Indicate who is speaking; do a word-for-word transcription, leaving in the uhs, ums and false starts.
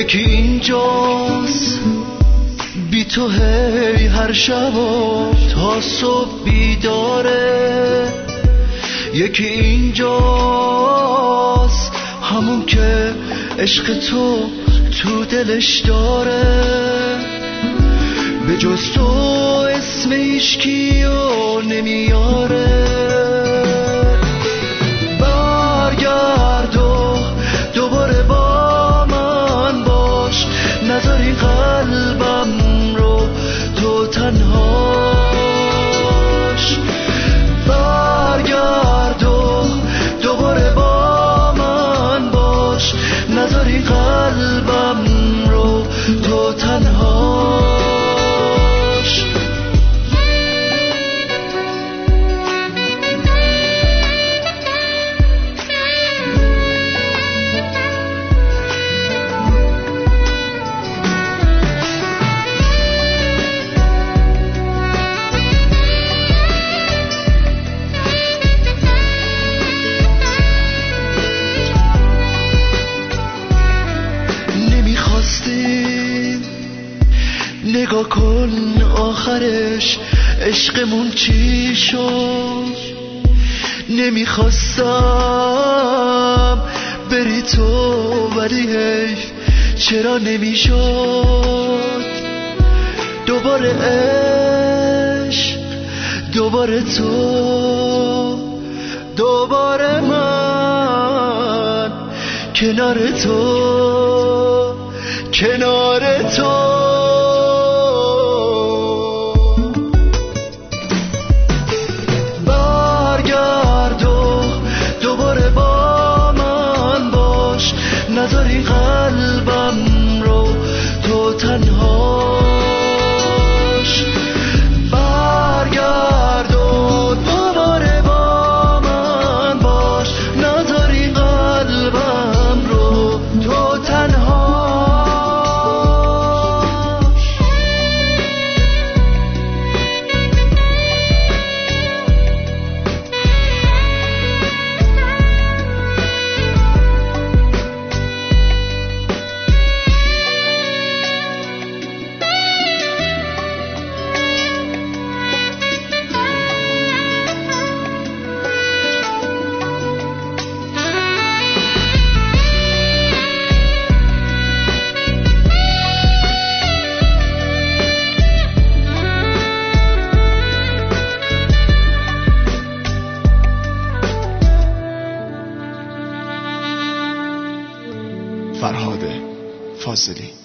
Speaker 1: یکی اینجاست بی تو هی هر شب تا صبح بیداره، یکی اینجاست همون که عشق تو تو دلش داره، به جز تو اسم هیچکیو نمیاره. برگرد و دوباره با من باش، نذار این قلبم رو تو تنهاش. برگرد و دوباره با من باش، نذار این قلبم رو تو تنهاش. نگاه کن آخرش عشقمون چی شد، نمیخواستم بری تو ولی حیف چرا نمیشد. دوباره عشق، دوباره تو، دوباره من کنار تو، کنار تو. نذار این قلبم رو تو تنهاش. برگرد و دوباره با من باش، نذار این قلبم رو تو تنهاش.
Speaker 2: فرهاد فاضلی.